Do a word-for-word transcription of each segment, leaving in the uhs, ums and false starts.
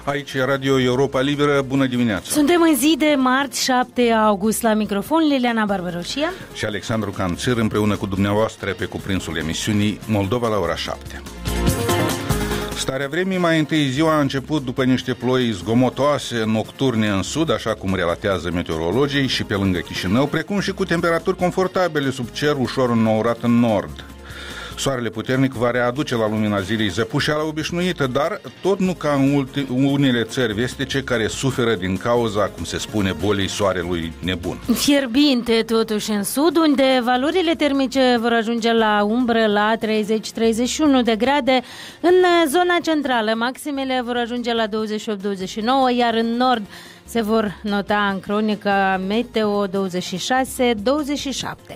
Aici e Radio Europa Liberă, bună dimineața! Suntem în zi de marți, șapte august, la microfon Liliana Barbaroșia și Alexandru Canțir, împreună cu dumneavoastră pe cuprinsul emisiunii Moldova la ora șapte. Starea vremii, mai întâi ziua a început după niște ploi zgomotoase nocturne în sud, așa cum relatează meteorologii, și pe lângă Chișinău, precum și cu temperaturi confortabile sub cer ușor înnourat în nord. Soarele puternic va readuce la lumina zilei zăpușeala obișnuită, dar tot nu ca în unele țări vestice care suferă din cauza, cum se spune, bolii soarelui nebun. Fierbinte totuși în sud, unde valorile termice vor ajunge la umbră la treizeci treizeci și unu de grade. În zona centrală maximele vor ajunge la douăzeci și opt douăzeci și nouă, iar în nord se vor nota în cronica Meteo douăzeci și șase douăzeci și șapte.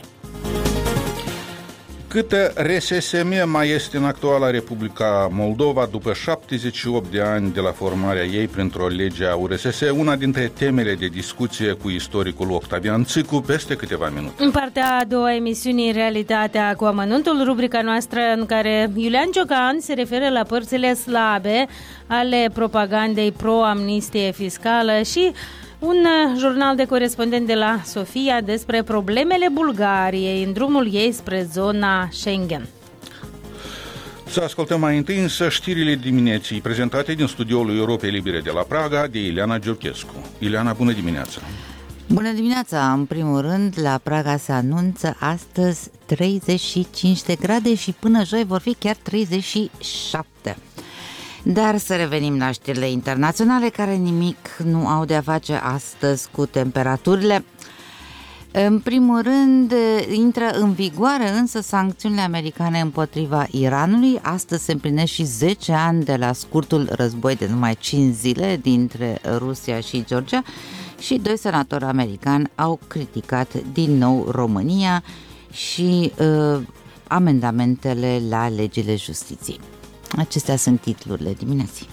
Câtă R S S M mai este în actuala Republica Moldova după șaptezeci și opt de ani de la formarea ei printr-o lege a U R S S, una dintre temele de discuție cu istoricul Octavian Țicu peste câteva minute. În partea a doua emisiunii Realitatea cu amănuntul, rubrica noastră în care Iulian Ciocan se referă la părțile slabe ale propagandei pro-amnistie fiscală și un jurnal de corespondent de la Sofia despre problemele Bulgariei în drumul ei spre zona Schengen. Să ascultăm mai întâi însă știrile dimineții prezentate din studioul Europei Libere de la Praga de Ileana Georgescu. Ileana, bună dimineața! Bună dimineața! În primul rând, la Praga se anunță astăzi treizeci și cinci de grade și până joi vor fi chiar treizeci și șapte. Dar să revenim la știrile internaționale, care nimic nu au de a face astăzi cu temperaturile. În primul rând, intră în vigoare însă sancțiunile americane împotriva Iranului. Astăzi se împlinesc și zece ani de la scurtul război de numai cinci zile dintre Rusia și Georgia și doi senatori americani au criticat din nou România și uh, amendamentele la legile justiției. Acestea sunt titlurile dimineții.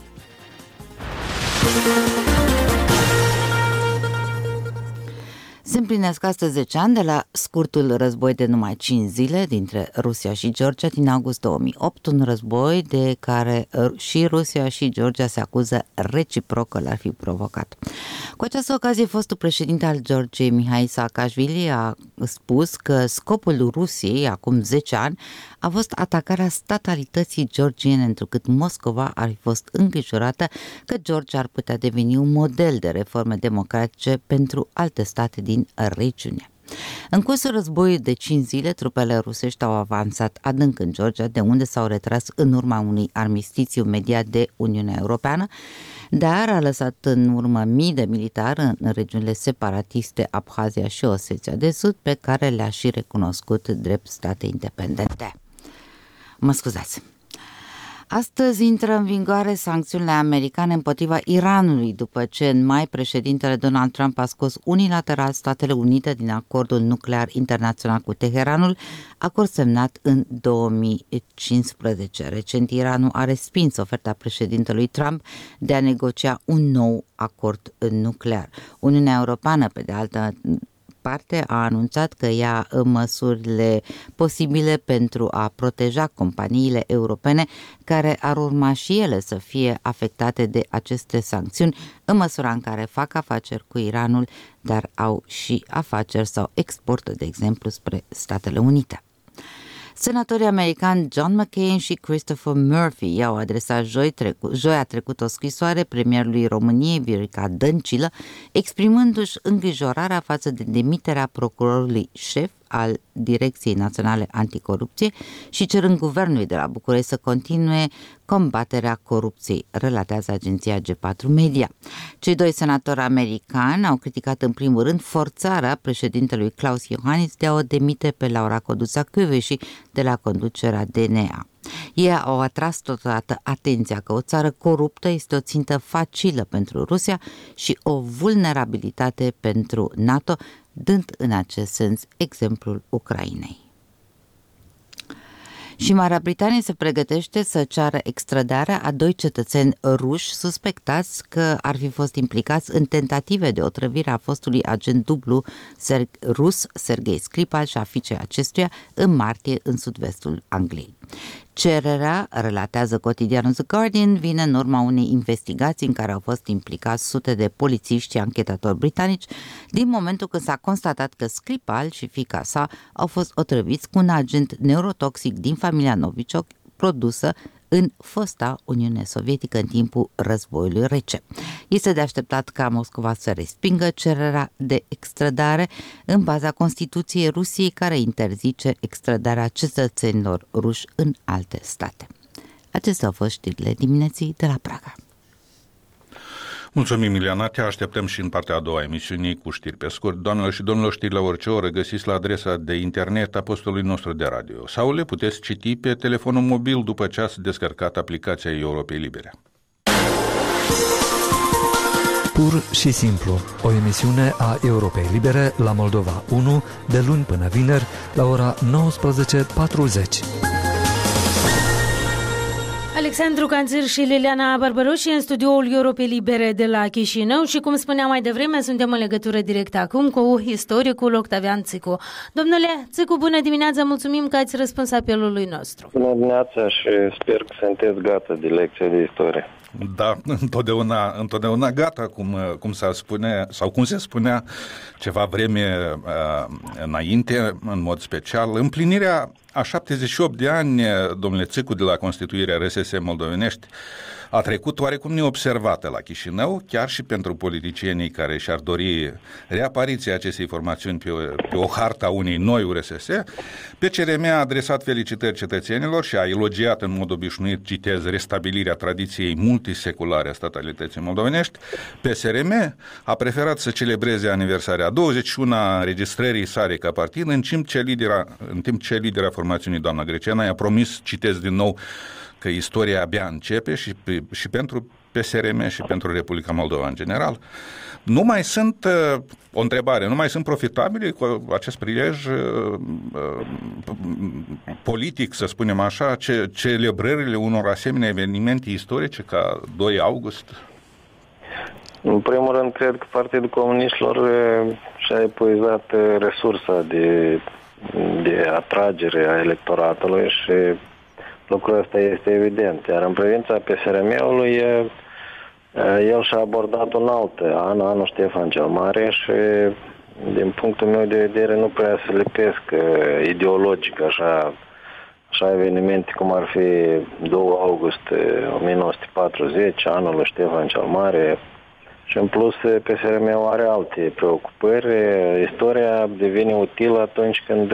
Se împlinesc astăzi zece ani de la scurtul război de numai cinci zile dintre Rusia și Georgia din august două mii opt, un război de care și Rusia și Georgia se acuză reciproc că l-ar fi provocat. Cu această ocazie, fostul președinte al Georgiei, Mihai Saakashvili, a spus că scopul Rusiei acum zece ani a fost atacarea statalității georgiene, întrucât Moscova ar fi fost îngrijorată că Georgia ar putea deveni un model de reforme democratice pentru alte state din regiune. În cursul războiului de cinci zile, trupele rusești au avansat adânc în Georgia, de unde s-au retras în urma unui armistițiu mediat de Uniunea Europeană, dar a lăsat în urmă mii de militari în regiunile separatiste Abhazia și Osetia de Sud, pe care le-a și recunoscut drept state independente. Mă scuzați. Astăzi intră în vigoare sancțiunile americane împotriva Iranului, după ce în mai președintele Donald Trump a scos unilateral Statele Unite din acordul nuclear internațional cu Teheranul, acord semnat în două mii cincisprezece. Recent, Iranul a respins oferta președintelui Trump de a negocia un nou acord nuclear. Uniunea Europeană, pe de altă parte, a anunțat că ia măsurile posibile pentru a proteja companiile europene care ar urma și ele să fie afectate de aceste sancțiuni, în măsura în care fac afaceri cu Iranul, dar au și afaceri sau exportă, de exemplu, spre Statele Unite. Senatorii americani John McCain și Christopher Murphy i-au adresat joi, trecu- joia trecut o scrisoare premierului României, Viorica Dăncilă, exprimându-și îngrijorarea față de demiterea procurorului șef al Direcției Naționale Anticorupție și cerând guvernului de la București să continue combaterea corupției, relatează agenția G patru Media. Cei doi senatori americani au criticat în primul rând forțarea președintelui Klaus Iohannis de a o demite pe Laura Codruța-Kövesi de la conducerea D N A. Ei au atras totodată atenția că o țară coruptă este o țintă facilă pentru Rusia și o vulnerabilitate pentru NATO, dând în acest sens exemplul Ucrainei. Și Marea Britanie se pregătește să ceară extradarea a doi cetățeni ruși suspectați că ar fi fost implicați în tentative de otrăvire a fostului agent dublu rus Sergei Skripal și a fiicei acestuia în martie în sud-vestul Angliei. Cererea, relatează cotidianul The Guardian, vine în urma unei investigații în care au fost implicați sute de polițiști și anchetatori britanici din momentul când s-a constatat că Skripal și fiica sa au fost otrăviți cu un agent neurotoxic din familia Novichok produsă în fosta Uniune Sovietică în timpul războiului rece. Este de așteptat ca Moscova să respingă cererea de extradare în baza Constituției Rusiei, care interzice extradarea cetățenilor ruși în alte state. Acestea au fost știrile dimineții de la Praga. Mulțumim, Ileana, te așteptăm și în partea a doua a emisiunii cu știri pe scurt. Doamnelor și domnilor, știri la orice oră găsiți la adresa de internet a postului nostru de radio sau le puteți citi pe telefonul mobil după ce ați descărcat aplicația Europei Libere. Pur și simplu, o emisiune a Europei Libere la Moldova unu, de luni până vineri, la ora nouăsprezece patruzeci. Alexandru Canțir și Liliana Barbăruși în studioul Europei Libere de la Chișinău și, cum spuneam mai devreme, suntem în legătură directă acum cu istoricul Octavian Țicu. Domnule Țicu, bună dimineața, mulțumim că ați răspuns apelului nostru. Bună dimineața și sper că sunteți gata de lecția de istorie. Da, întotdeauna, întotdeauna gata, cum, cum s-a spune, sau cum se spunea ceva vreme uh, înainte, în mod special, împlinirea a șaptezeci și opt de ani, domnule Țicu, de la constituirea R S S moldovenești, a trecut oarecum neobservată la Chișinău, chiar și pentru politicienii care și-ar dori reapariția acestei formațiuni pe o, pe o harta unei noi U R S S. P C R M a adresat felicitări cetățenilor și a elogiat în mod obișnuit, citez, restabilirea tradiției multiseculare a statalității moldovenești. P S R M a preferat să celebreze aniversarea a douăzeci și unu a înregistrării sale ca partid, în timp ce lidera, în timp ce lidera formațiunii, doamna Greceana, i-a promis, citez din nou, că istoria abia începe și, și pentru P S R M și pentru Republica Moldova în general. Nu mai sunt, o întrebare, nu mai sunt profitabile cu acest prilej uh, uh, politic, să spunem așa, ce, celebrările unor asemenea evenimente istorice ca doi august? În primul rând, cred că Partidul Comuniștilor și-a epuizat resursa de, de atragere a electoratului și lucrul ăsta este evident. Iar în privința P S R M-ului, el și-a abordat un alt an, anul Ștefan cel Mare, și din punctul meu de vedere nu prea se lipesc ideologic așa, așa evenimente cum ar fi doi august o mie nouă sute patruzeci, anul lui Ștefan cel Mare, și în plus P S R M-ul are alte preocupări. Istoria devine utilă atunci când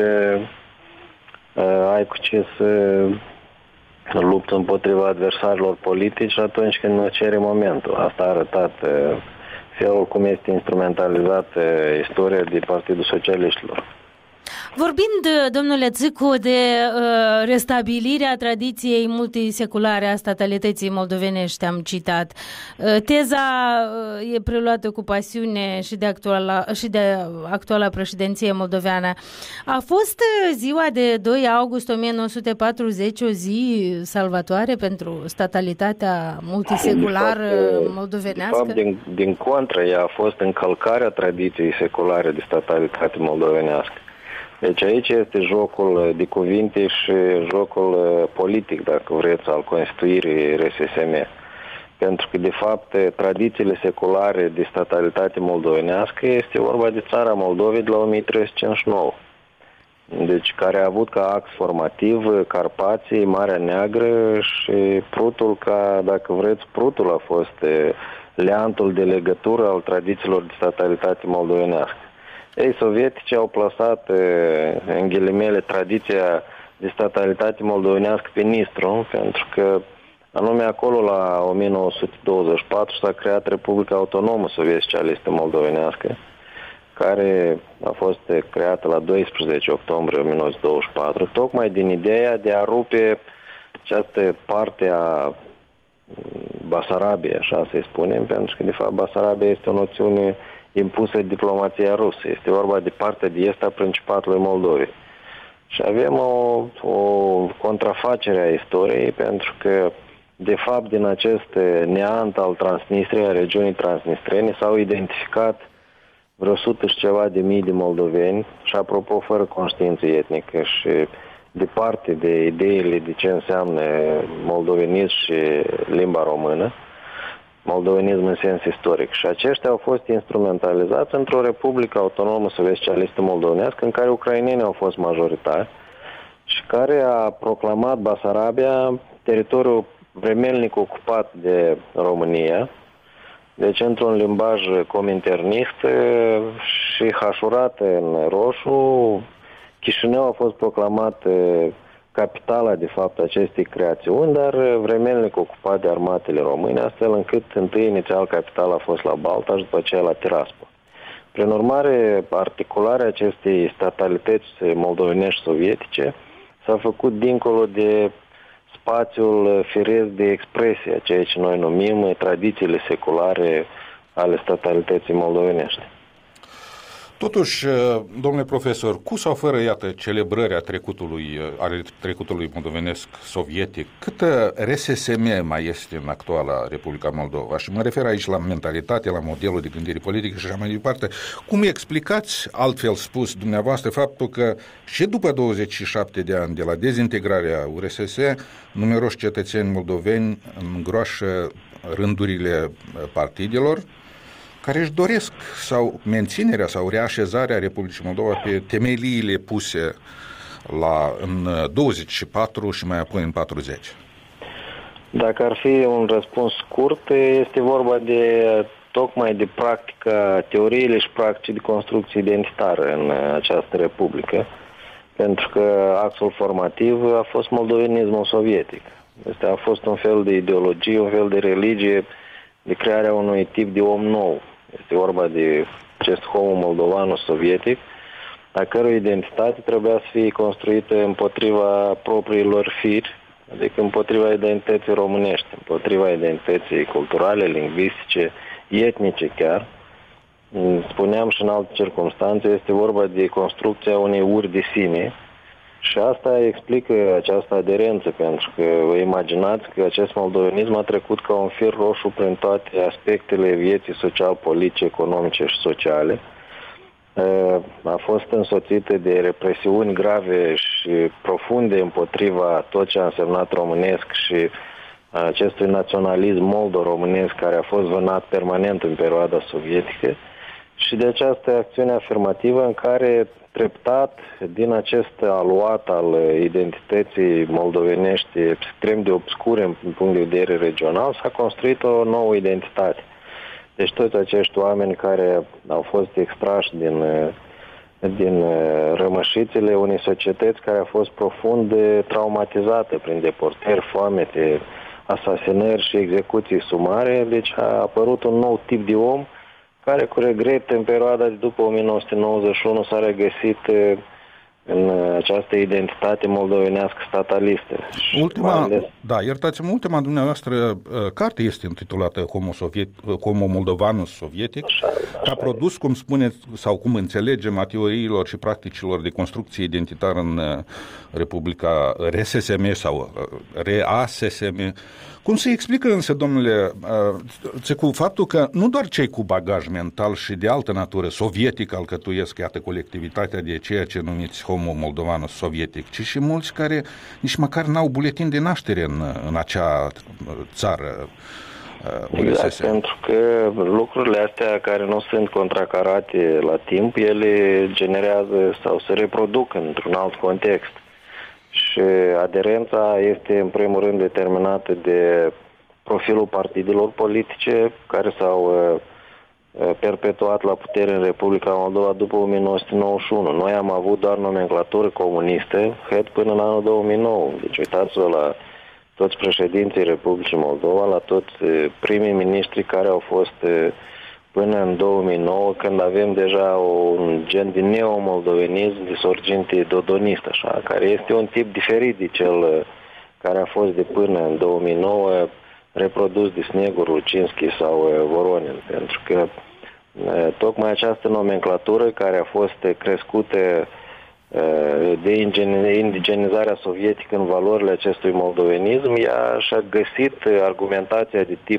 ai cu ce să luptă împotriva adversarilor politici și atunci când nu cere momentul. Asta a arătat felul cum este instrumentalizată istoria de Partidul Socialiștilor. Vorbind, domnule Țicu, de uh, restabilirea tradiției multiseculare a statalității moldovenești, am citat. Uh, teza uh, e preluată cu pasiune și de, actuala, și de actuala președinție moldoveană. A fost ziua de doi august o mie nouă sute patruzeci o zi salvatoare pentru statalitatea multiseculară moldovenească? De fapt, din, din contră, ea a fost încălcarea tradiției seculare de statalitate moldovenească. Deci aici este jocul de cuvinte și jocul politic, dacă vreți, al constituirii R S S M. Pentru că, de fapt, tradițiile seculare de statalitate moldovenească este vorba de țara Moldovei de la o mie trei sute cincizeci și nouă. Deci, care a avut ca ax formativ Carpații, Marea Neagră și Prutul, ca, dacă vreți, Prutul a fost leantul de legătură al tradițiilor de statalitate moldovenească. Ei, sovietici au plasat, în ghilimele, tradiția de statalitate moldovenească pe Nistru, pentru că anume acolo, la o mie nouă sute douăzeci și patru, s-a creat Republica Autonomă Soviet-Socialistă Moldovenească, care a fost creată la doisprezece octombrie o mie nouă sute douăzeci și patru, tocmai din ideea de a rupe această parte a Basarabiei, așa să-i spunem, pentru că, de fapt, Basarabia este o noțiune impusă de diplomația rusă. Este vorba de partea de est a Principatului Moldovei. Și avem o, o contrafacere a istoriei, pentru că, de fapt, din acest neant al Transnistriei, a regiunii transnistrene, s-au identificat vreo sută și ceva de mii de moldoveni, și, apropo, fără conștiință etnică. Și departe de ideile de ce înseamnă moldovenism și limba română, moldovenism în sens istoric. Și aceștia au fost instrumentalizați într-o Republică Autonomă Soviet-Socialistă Moldovenească în care ucrainenii au fost majoritari și care a proclamat Basarabia teritoriul vremelnic ocupat de România, deci într-un limbaj cominternist și hașurat în roșu. Chișinău a fost proclamat capitala, de fapt, acestei creațiuni, dar vremelnic ocupat de armatele române, astfel încât întâi inițial capitala a fost la Balta și după aceea la Tiraspol. Prin urmare, articularea acestei statalități moldovenești sovietice s-a făcut dincolo de spațiul firesc de expresie, ceea ce noi numim tradițiile seculare ale statalității moldovenești. Totuși, domnule profesor, cu sau fără, iată, celebrarea trecutului, ale trecutului moldovenesc sovietic, câtă R S S M mai este în actuala Republica Moldova? Și mă refer aici la mentalitate, la modelul de gândire politică și așa mai departe. Cum explicați, altfel spus, dumneavoastră, faptul că și după douăzeci și șapte de ani de la dezintegrarea U R S S, numeroși cetățeni moldoveni îngroașă rândurile partidelor care își doresc sau menținerea sau reașezarea Republicii Moldova pe temeliile puse la, în douăzeci și patru și mai apoi în patruzeci. Dacă ar fi un răspuns scurt, este vorba de tocmai de practica, teoriile și practicii de construcție identitară în această republică, pentru că axul formativ a fost moldovenismul sovietic. Este a fost un fel de ideologie, un fel de religie, de crearea unui tip de om nou. Este vorba de acest homo moldovanus sovietic, a cărui identitate trebuia să fie construită împotriva propriilor firi, adică împotriva identității românești, împotriva identității culturale, lingvistice, etnice chiar. Spuneam și în alte circunstanțe, este vorba de construcția unei uri de sine și asta explică această aderență, pentru că vă imaginați că acest moldovenism a trecut ca un fir roșu prin toate aspectele vieții social-politice, economice și sociale. A fost însoțită de represiuni grave și profunde împotriva tot ce a însemnat românesc și acestui naționalism moldo-românesc care a fost vânat permanent în perioada sovietică și de această acțiune afirmativă în care treptat din acest aluat al identității moldovenești extrem de obscure în punct de vedere regional s-a construit o nouă identitate. Deci toți acești oameni care au fost extrași din, din rămășițele unei societăți care a fost profund traumatizată prin deportări, foamete, asasinări și execuții sumare, deci a apărut un nou tip de om care cu regret în perioada de după o mie nouă sute nouăzeci și unu s-a regăsit în această identitate moldovenească statalistă. Ultima, ales... da, iertați-mă, ultima dumneavoastră uh, carte este intitulată Homo, Soviet, Homo Moldovanus Sovietic, așa, așa a produs, cum spuneți, sau cum înțelegem, a teoriilor și practicilor de construcție identitară în uh, Republica R S S M sau uh, R A S S M. Cum se explică însă, domnule, uh, cu faptul că nu doar cei cu bagaj mental și de altă natură sovietic alcătuiesc, iată, colectivitatea de ceea ce numiți Homo Moldovanus Sovietic, ci și mulți care nici măcar n-au buletin de naștere în, în acea țară. Uh, exact, pentru că lucrurile astea care nu sunt contracarate la timp, ele generează sau se reproduc într-un alt context. Și aderența este în primul rând determinată de profilul partidelor politice care s-au perpetuat la putere în Republica Moldova după o mie nouă sute nouăzeci și unu. Noi am avut doar nomenclatură comunistă H E D până în anul două mii nouă. Deci uitați-vă la toți președinții Republicii Moldova, la toți primii miniștri care au fost până în două mii nouă, când avem deja un gen de neomoldovenism de sorginte dodonist, așa, care este un tip diferit de cel care a fost de până în două mii nouă reprodus de Snegur, Lucinski sau Voronin, pentru că tocmai această nomenclatură care a fost crescută de indigenizarea sovietică în valorile acestui moldovenism, ea și-a găsit argumentația de tip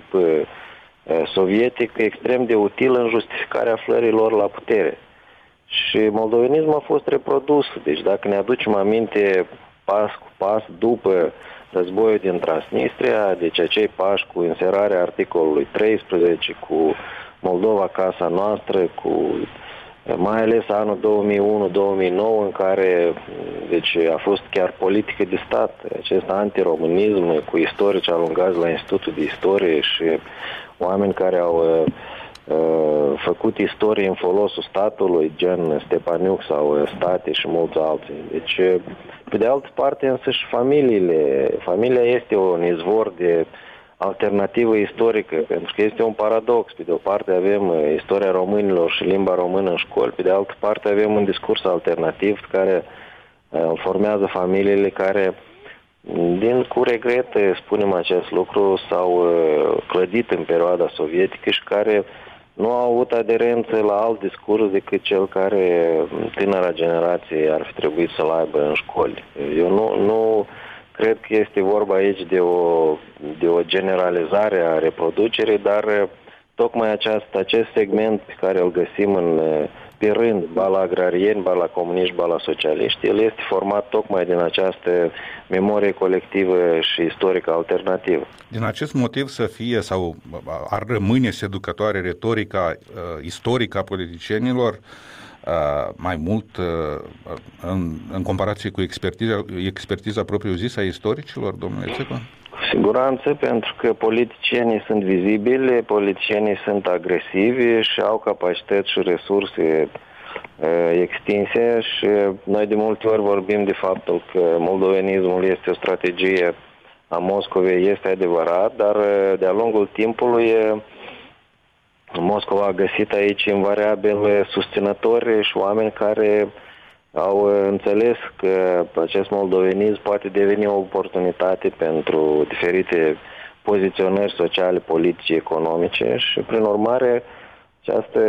sovietic extrem de util în justificarea aflărilor la putere. Și moldovenismul a fost reprodus. Deci dacă ne aducem aminte pas cu pas după războiul din Transnistria, deci acei pași cu inserarea articolului treisprezece, cu Moldova Casa Noastră, cu mai ales anul două mii unu două mii nouă, în care deci, a fost chiar politică de stat, acest antiromânism cu istorici alungați la Institutul de Istorie și oameni care au uh, făcut istorie în folosul statului, gen Stepaniuc sau State și mulți alții. Deci, pe de altă parte, însăși familiile, familia este un izvor de alternativă istorică, pentru că este un paradox. Pe de o parte avem istoria românilor și limba română în școli, pe de altă parte avem un discurs alternativ care uh, formează familiile care, din cu regret, spunem acest lucru, s-au uh, clădit în perioada sovietică și care nu au avut aderență la alt discurs decât cel care tânăra generație ar fi trebuit să-l aibă în școli. Eu nu... nu cred că este vorba aici de o, de o generalizare a reproducerii, dar tocmai aceast, acest segment pe care îl găsim în, pe rând, ba la agrarieni, ba la comuniști, ba la socialiști, el este format tocmai din această memorie colectivă și istorică alternativă. Din acest motiv să fie sau ar rămâne seducătoare retorica uh, istorică a politicienilor, Uh, mai mult uh, în, în comparație cu expertiza, expertiza propriu-zisă a istoricilor, domnule Țecu? Cu siguranță, pentru că politicienii sunt vizibili, politicienii sunt agresivi și au capacități și resurse uh, extinse și noi de multe ori vorbim de faptul că moldovenismul este o strategie a Moscovei, este adevărat, dar uh, de-a lungul timpului uh, Moscova a găsit aici invariabil susținători și oameni care au înțeles că acest moldovenism poate deveni o oportunitate pentru diferite poziționări sociale, politice, economice și, prin urmare, această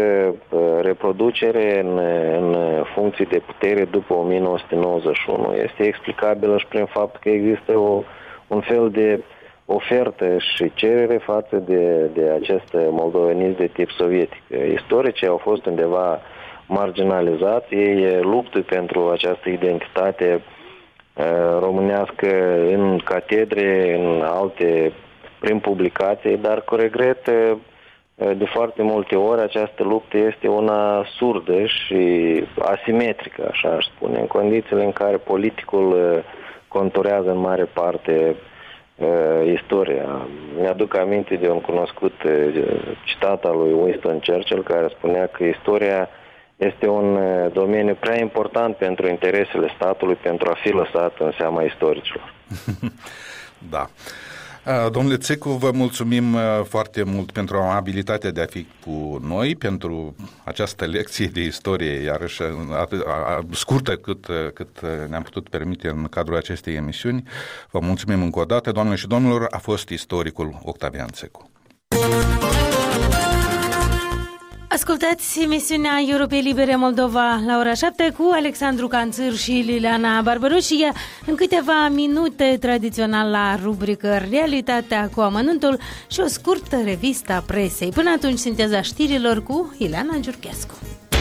reproducere în, în funcții de putere după o mie nouă sute nouăzeci și unu este explicabilă și prin faptul că există o, un fel de ofertă și cerere față de, de acest moldovenism de tip sovietic. Istoricii au fost undeva marginalizați, ei luptă pentru această identitate uh, românească în catedre, în alte, prin publicații, dar cu regret, uh, de foarte multe ori această luptă este una surdă și asimetrică, așa aș spune, în condițiile în care politicul uh, conturează în mare parte Uh, istoria. Mi-aduc aminte de un cunoscut uh, citat al lui Winston Churchill care spunea că istoria este un uh, domeniu prea important pentru interesele statului pentru a fi lăsat în seama istoricilor. Da. Domnule Țecu, vă mulțumim foarte mult pentru amabilitatea de a fi cu noi, pentru această lecție de istorie, iarăși scurtă cât, cât ne-am putut permite în cadrul acestei emisiuni. Vă mulțumim încă o dată, doamnelor și domnilor, a fost istoricul Octavian Țecu. Ascultați emisiunea Europei Libere Moldova la ora șapte cu Alexandru Canțâr și Liliana Barbaru și ea în câteva minute tradițional la rubrică Realitatea cu amănuntul și o scurtă revistă a presei. Până atunci, sinteza știrilor cu Ileana Giurchescu.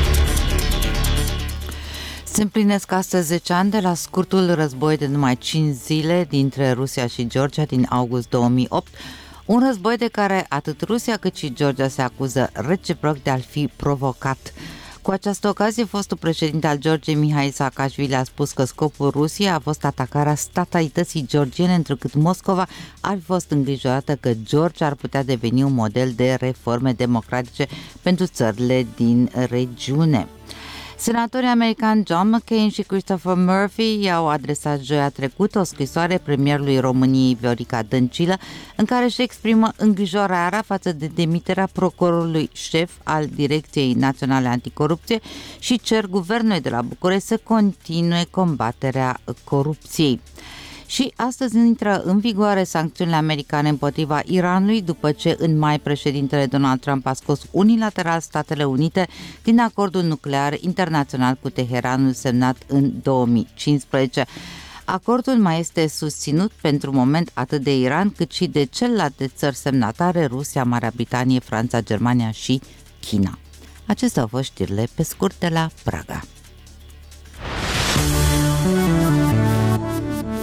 Se împlinesc astăzi zece ani de la scurtul război de numai cinci zile dintre Rusia și Georgia din august două mii opt, un război de care atât Rusia cât și Georgia se acuză reciproc de a-l fi provocat. Cu această ocazie, fostul președinte al Georgiei, Mihai Saakashvili, a spus că scopul Rusiei a fost atacarea statalității georgiene, întrucât Moscova ar fi fost îngrijorată că Georgia ar putea deveni un model de reforme democratice pentru țările din regiune. Senatorii americani John McCain și Christopher Murphy i-au adresat joia trecută o scrisoare premierului României Viorica Dăncilă în care își exprimă îngrijorarea față de demiterea procurorului șef al Direcției Naționale Anticorupție și cer guvernului de la București să continue combaterea corupției. Și astăzi intră în vigoare sancțiunile americane împotriva Iranului după ce în mai președintele Donald Trump a scos unilateral Statele Unite din acordul nuclear internațional cu Teheranul semnat în două mii cincisprezece. Acordul mai este susținut pentru moment atât de Iran cât și de celelalte țări semnatare, Rusia, Marea Britanie, Franța, Germania și China. Acestea au fost știrile pe scurt de la Praga.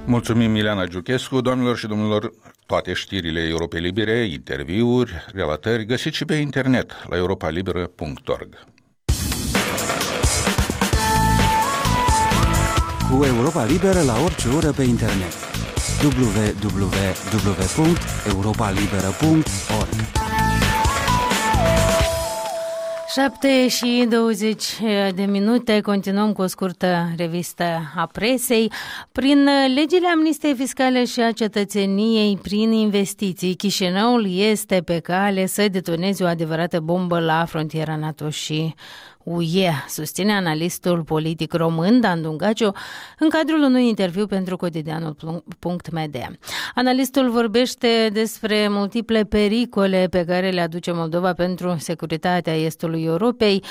Mulțumim, Ileana Giuchescu. Doamnelor și domnilor, toate știrile Europei Libere, interviuri, relatări, găsiți și pe internet la europa liberă punct org. Cu Europa Liberă la orice oră pe internet. w w w punct europa liberă punct org. șapte și douăzeci de minute, continuăm cu o scurtă revistă a presei. Prin legile amnistiei fiscale și a cetățeniei prin investiții, Chișinăul este pe cale să detoneze o adevărată bombă la frontiera NATO și U E, susține analistul politic român Dan Dungaciu în cadrul unui interviu pentru cotidianul punct m d. Analistul vorbește despre multiple pericole pe care le aduce Moldova pentru securitatea estului Europei.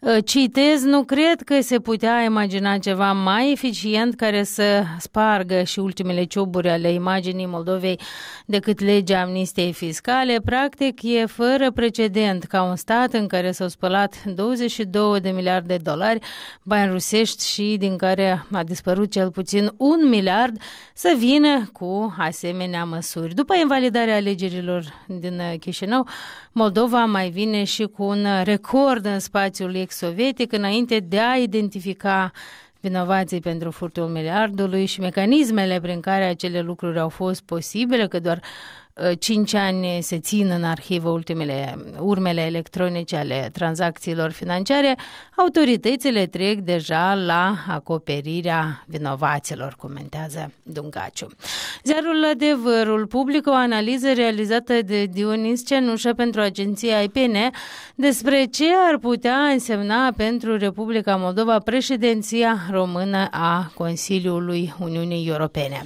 Citez, nu cred că se putea imagina ceva mai eficient care să spargă și ultimele cioburi ale imaginii Moldovei decât legea amnistiei fiscale. Practic e fără precedent ca un stat în care s-au spălat douăzeci și două de miliarde de dolari bani rusești și din care a dispărut cel puțin un miliard să vină cu asemenea măsuri. După invalidarea alegerilor din Chișinău, Moldova mai vine și cu un record în spațiul ex-sovietic înainte de a identifica vinovații pentru furtul miliardului și mecanismele prin care acele lucruri au fost posibile, că doar cinci ani se țin în arhivă ultimele urmele electronice ale tranzacțiilor financiare, autoritățile trec deja la acoperirea vinovaților, comentează Dungaciu. Ziarul Adevărul publică o analiză realizată de Dionis Cenușă pentru agenția I P N despre ce ar putea însemna pentru Republica Moldova președinția română a Consiliului Uniunii Europene.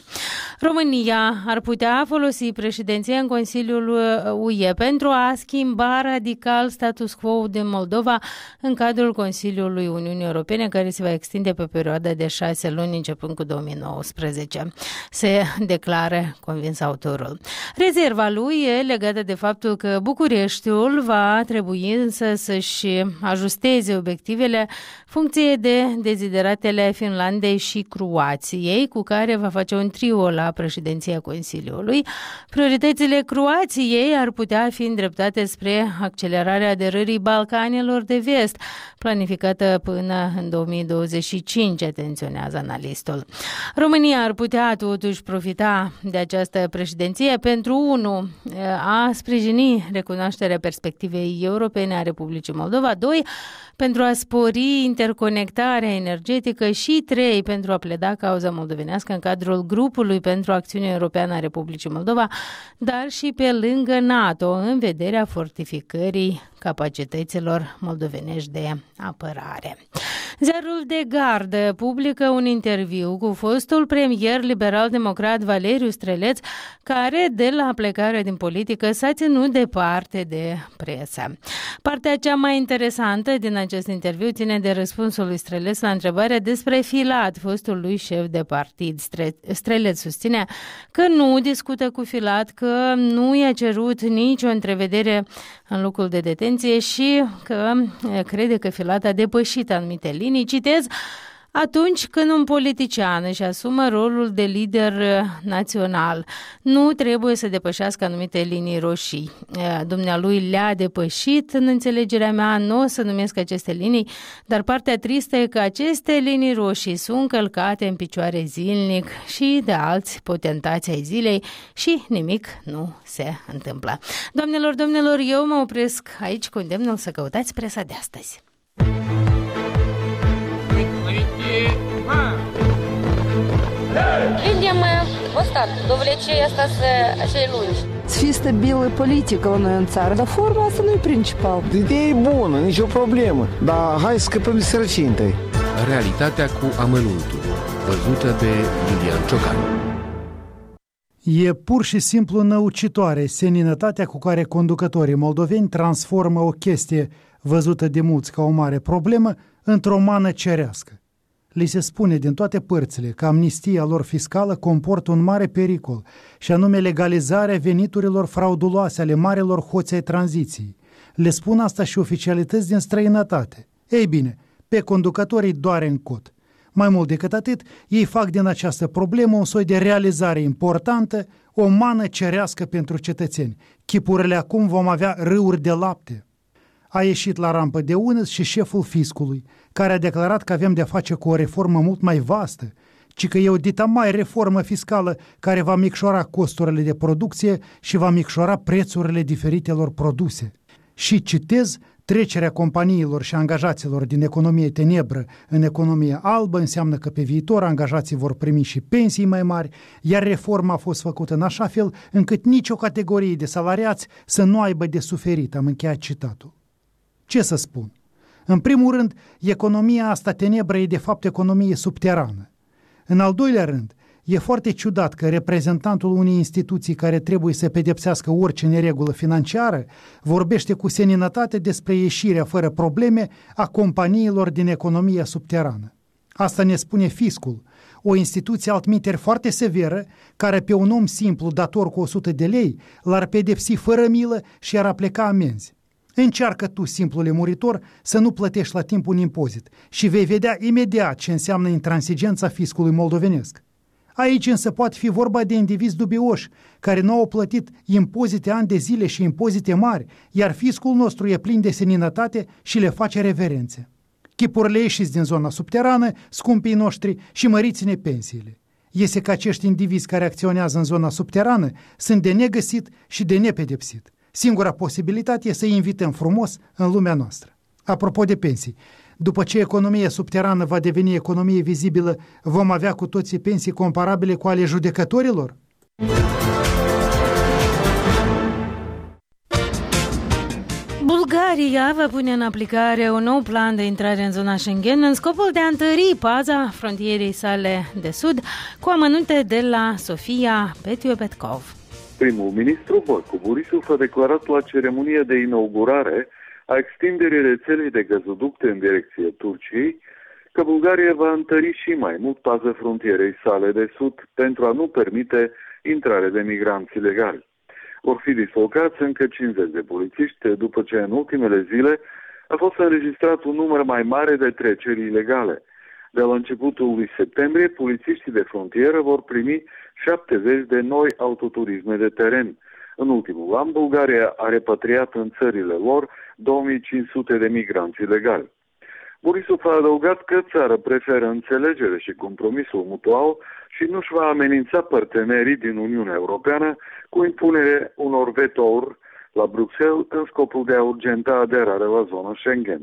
România ar putea folosi președinția în Consiliul U E pentru a schimba radical status quo din Moldova în cadrul Consiliului Uniunii Europene, care se va extinde pe perioada de șase luni începând cu două mii nouăsprezece. Se declară convins autorul. Rezerva lui e legată de faptul că Bucureștiul va trebui însă să-și ajusteze obiectivele funcție de dezideratele Finlandei și Croației, cu care va face un trio la președinția Consiliului. Prioritățile Croației ar putea fi îndreptate spre accelerarea aderării Balcanilor de Vest, planificată până în două mii douăzeci și cinci, atenționează analistul. România ar putea totuși profita de această președinție pentru unu a sprijini recunoașterea perspectivei europene a Republicii Moldova, doi pentru a spori interconectarea energetică și trei pentru a pleda cauza moldovenească în cadrul grupului pentru acțiune europeană a Republicii Moldova, dar și pe lângă NATO, în vederea fortificării capacităților moldovenești de apărare. Ziarul de Gardă publică un interviu cu fostul premier liberal-democrat Valeriu Streleț, care de la plecarea din politică s-a ținut departe de presă. Partea cea mai interesantă din acest interviu ține de răspunsul lui Streleț la întrebarea despre Filat, fostul lui șef de partid. Streleț susține că nu discută cu Filat, că nu i-a cerut nicio întrevedere în locul de detenție și că crede că Filat a depășit anumite linii. Citez, atunci când un politician își asumă rolul de lider național, nu trebuie să depășească anumite linii roșii. Dumnealui le-a depășit, în înțelegerea mea, nu o să numesc aceste linii, dar partea tristă e că aceste linii roșii sunt călcate în picioare zilnic și de alți potentați ai zilei și nimic nu se întâmplă. Doamnelor, domnilor, eu mă opresc aici cu îndemnul să căutați presa de astăzi. Видим остатки, довлече остаться cei lungi. Să fie stabilă politică la noi în țară, dar forma asta nu e principal. Ideea e bună, nicio problemă, dar hai să scăpăm de sărăcie întâi. Realitatea cu amănuntul, văzută de Iulian Ciocan. E pur și simplu năucitoare seninătatea cu care conducătorii moldoveni transformă o chestie văzută de mulți ca o mare problemă într-o mană cerească. Li se spune din toate părțile că amnistia lor fiscală comportă un mare pericol, și anume legalizarea veniturilor frauduloase ale marilor hoți ai tranziției. Le spun asta și oficialități din străinătate. Ei bine, pe conducătorii doare în cot. Mai mult decât atât, ei fac din această problemă un soi de realizare importantă, o mană cerească pentru cetățeni. Chipurile acum vom avea râuri de lapte. A ieșit la rampă de unăs și șeful fiscului, care a declarat că avem de-a face cu o reformă mult mai vastă, ci că e o dita mai reformă fiscală care va micșora costurile de producție și va micșora prețurile diferitelor produse. Și citez, trecerea companiilor și angajaților din economie tenebră în economie albă înseamnă că pe viitor angajații vor primi și pensii mai mari, iar reforma a fost făcută în așa fel încât nicio categorie de salariați să nu aibă de suferit. Am încheiat citatul. Ce să spun? În primul rând, economia asta tenebră e de fapt economie subterană. În al doilea rând, e foarte ciudat că reprezentantul unei instituții care trebuie să pedepsească orice neregulă financiară vorbește cu seninătate despre ieșirea fără probleme a companiilor din economia subterană. Asta ne spune fiscul, o instituție altminteri foarte severă, care pe un om simplu dator cu o sută de lei l-ar pedepsi fără milă și ar apleca amenzi. Încearcă tu, simplule muritor, să nu plătești la timp un impozit și vei vedea imediat ce înseamnă intransigența fiscului moldovenesc. Aici însă poate fi vorba de indivizi dubioși, care nu au plătit impozite ani de zile și impozite mari, iar fiscul nostru e plin de seninătate și le face reverențe. Chipurile ieșiți din zona subterană, scumpii noștri, și măriți-ne pensiile. Iese că acești indivizi care acționează în zona subterană sunt de negăsit și de nepedepsit. Singura posibilitate e să-i invităm frumos în lumea noastră. Apropo de pensii, după ce economia subterană va deveni economie vizibilă, vom avea cu toții pensii comparabile cu ale judecătorilor? Bulgaria va pune în aplicare un nou plan de intrare în zona Schengen în scopul de a întări paza frontierei sale de sud, cu amănunte de la Sofia Petiu Petkov. Primul ministru Boico Borisov a declarat la ceremonia de inaugurare a extinderii rețelei de gazoducte în direcție Turciei că Bulgaria va întări și mai mult paza frontierei sale de sud pentru a nu permite intrarea de migranți ilegali. Vor fi dislocați încă cincizeci de polițiști după ce în ultimele zile a fost înregistrat un număr mai mare de treceri ilegale. De la începutul lui septembrie, polițiștii de frontieră vor primi șaptezeci de noi autoturisme de teren. În ultimul an, Bulgaria a repatriat în țările lor două mii cinci sute de migranți ilegali. Borisov a adăugat că țara preferă înțelegere și compromisul mutual și nu-și va amenința partenerii din Uniunea Europeană cu impunerea unor vetouri la Bruxelles în scopul de a urgenta aderarea la zona Schengen.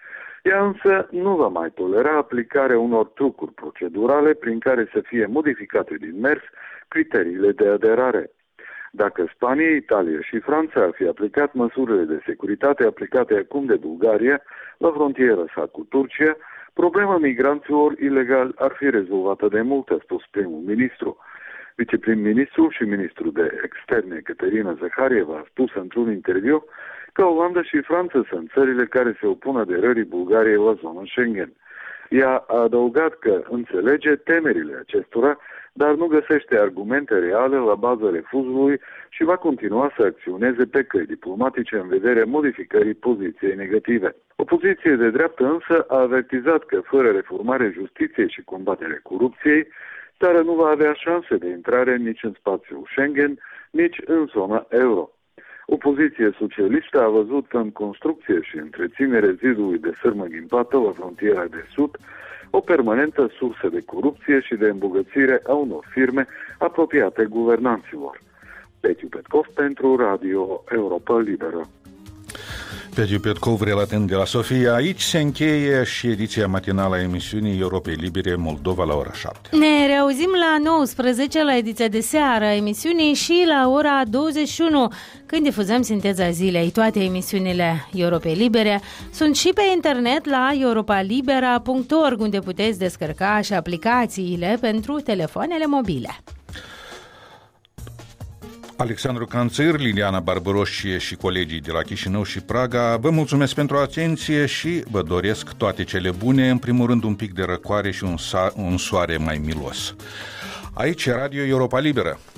Ea însă nu va mai tolera aplicarea unor trucuri procedurale prin care să fie modificate din mers criteriile de aderare. Dacă Spania, Italia și Franța ar fi aplicat măsurile de securitate aplicate acum de Bulgaria la frontieră sa cu Turcia, problema migranților ilegali ar fi rezolvată de mult, a spus primul ministru. Viceprim-ministrul și ministrul de externe, Caterina Zaharieva, a spus într-un interviu că Olanda și Franța sunt țările care se opun aderării Bulgariei la zona Schengen. Ea a adăugat că înțelege temerile acestora, dar nu găsește argumente reale la baza refuzului și va continua să acționeze pe căi diplomatice în vederea modificării poziției negative. Opoziția de dreaptă însă a avertizat că fără reformarea justiției și combaterea corupției, țara nu va avea șanse de intrare nici în spațiul Schengen, nici în zona euro. Opoziția socialistă a văzut în construcție și întreținere zidului de sârmă ghimpată la frontiera de sud o permanentă sursă de corupție și de îmbogățire a unor firme apropiate guvernanților. Petiu Petkov pentru Radio Europa Liberă. Petiu Petkov relatând de la Sofia. Aici se încheie și ediția matinală a emisiunii Europei Libere Moldova la ora șapte. Ne reauzim la nouăsprezece la ediția de seară a emisiunii și la ora douăzeci și unu când difuzăm sinteza zilei. Toate emisiunile Europei Libere sunt și pe internet la europa libera punct org, unde puteți descărca și aplicațiile pentru telefoanele mobile. Alexandru Canțir, Liliana Barbaroșie și colegii de la Chișinău și Praga, vă mulțumesc pentru atenție și vă doresc toate cele bune, în primul rând un pic de răcoare și un, sa- un soare mai milos. Aici Radio Europa Liberă.